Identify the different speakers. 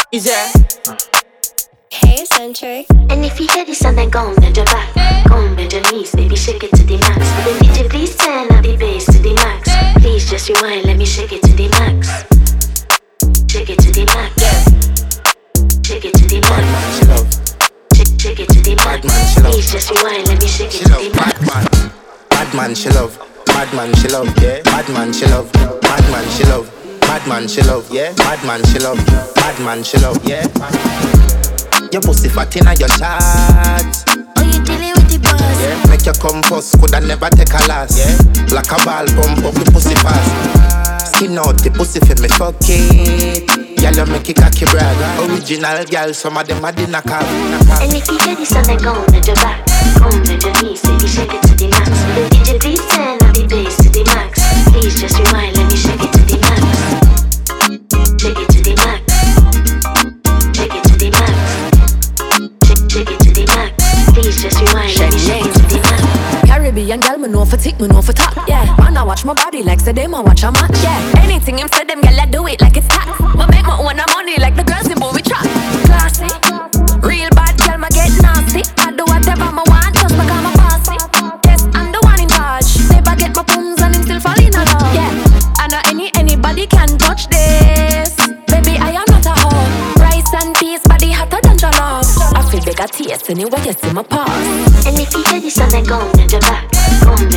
Speaker 1: Is there?
Speaker 2: Hey, Centric.
Speaker 3: And if you hear this song, then go and bend your back. Go and bend your knees, baby, shake it to the max. Then DJ, please turn up the bass to the max. Please just rewind, let me shake it to the max. Shake it to the max. Shake it to the max.
Speaker 1: Bad man, she love.
Speaker 3: Shake it to the max.
Speaker 1: Bad man, she love.
Speaker 3: Please just rewind, let me shake
Speaker 1: She
Speaker 3: it to
Speaker 1: love.
Speaker 3: the max.
Speaker 1: Bad man, she love. Bad man, she love. Yeah. Bad man, she love. Bad man, she love. Bad man, she love. Yeah. Bad man, she love. Bad man, she love. Yeah. Your pussy fat inna your shot.
Speaker 3: Oh, you dealing with the boss?
Speaker 1: Yeah. Make your compost, coulda never take a loss. Yeah. Like a ball, pump up the pussy fast. Skin out the pussy for me fuck it. Girl, you make it cocky brag. Original girl, some of them are the knockout.
Speaker 3: And if you hear this song, then go and bend your back. Go and bend your knees, baby, shake it to the max. Then DJ, please turn up the bass to the max. Please just rewind, let me shake it to the max. Shake it to the max. Shake it to the max. Shake it to the max. Please just rewind, let me shake it to the max.
Speaker 4: Caribbean girl, me know for tick, me know for top. Yeah, man, I watch my body like say them, I watch a match. Yeah, anything him say them, girl, I do it like it's tax. Me make my own money like the girls in movie trap. Classy, real bad girl, me get nasty. I do whatever I want, just become a bossy. Yes, I'm the one in charge. Never get my pums and him still fall in love. Yeah, I know anybody can touch this. Baby, I am not a hoe. Rice and peas, body hotter than jollof. I feel bigger taste anyway you see my paws.
Speaker 3: And if you hear this song, then go and bend your back. Go and